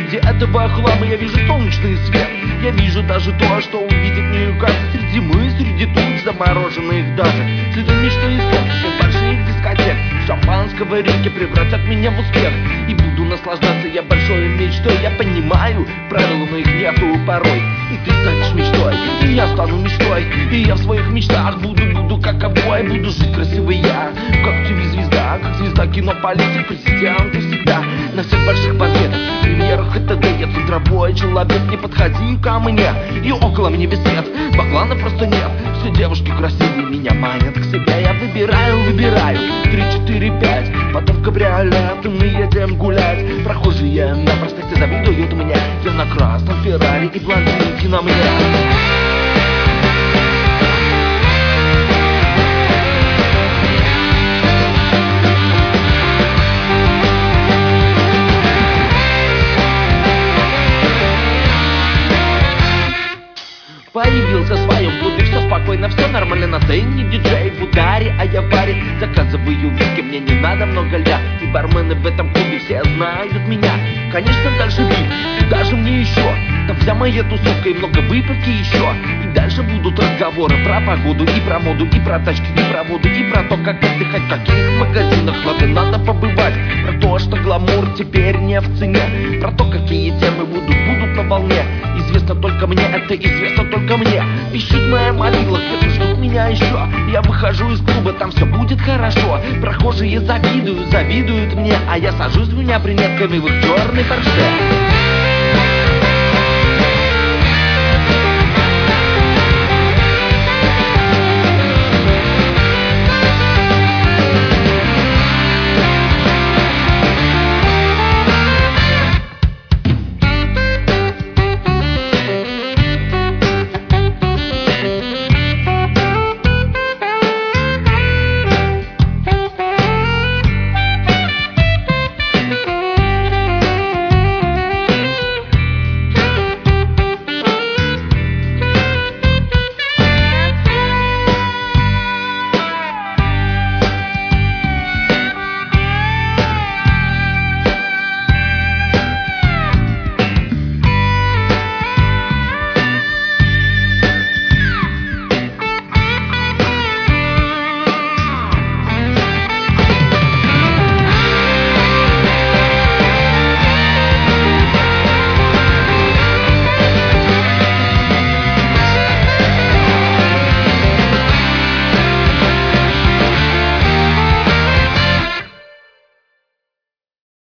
Среди этого хлама я вижу солнечный свет. Я вижу даже то, что увидит мне кажется. Среди мы, среди туч замороженных даже. Следы мечты и солнечных больших дискотек. Шампанского реки превратят меня в успех. И буду наслаждаться я большой мечтой. Я понимаю, правил моих нету порой. И ты станешь мечтой, и я стану мечтой. И я в своих мечтах буду как обои. Буду жить красивый я, как телезвезда, как звезда кино, политик, президент. И всегда на всех больших победах, премьерах и т.д. Я центровой человек, не подходи ко мне. И около мне весь свет, баклана просто нет. Все девушки красивые меня манят к себе. Я выбираю 3, 4, 5. Потом в кабриолет, и мы едем гулять. Прохожие на проспекте завидуют мне. Я на красном Феррари, и блондинки на мне. Появился в своем клубе, все спокойно, все нормально. На сцене диджей в ударе, а я в баре. Заказываю виски, мне не надо много льда. И бармены в этом клубе все знают меня. Конечно, дальше бит, и даже мне еще. Там вся моя тусовка и много выпивки еще. И дальше будут разговоры про погоду, и про моду, и про тачки, и про воду, и про то, как отдыхать, в каких магазинах надо побывать. Про то, что гламур теперь не в цене. Про то, какие темы будут на волне. Известно только мне, это известно только мне. Пищит моя мобила, где-то ждут меня еще. Я выхожу из клуба, там все будет хорошо. Прохожие завидуют мне, а я сажусь двумя брюнетками в их черный Порше.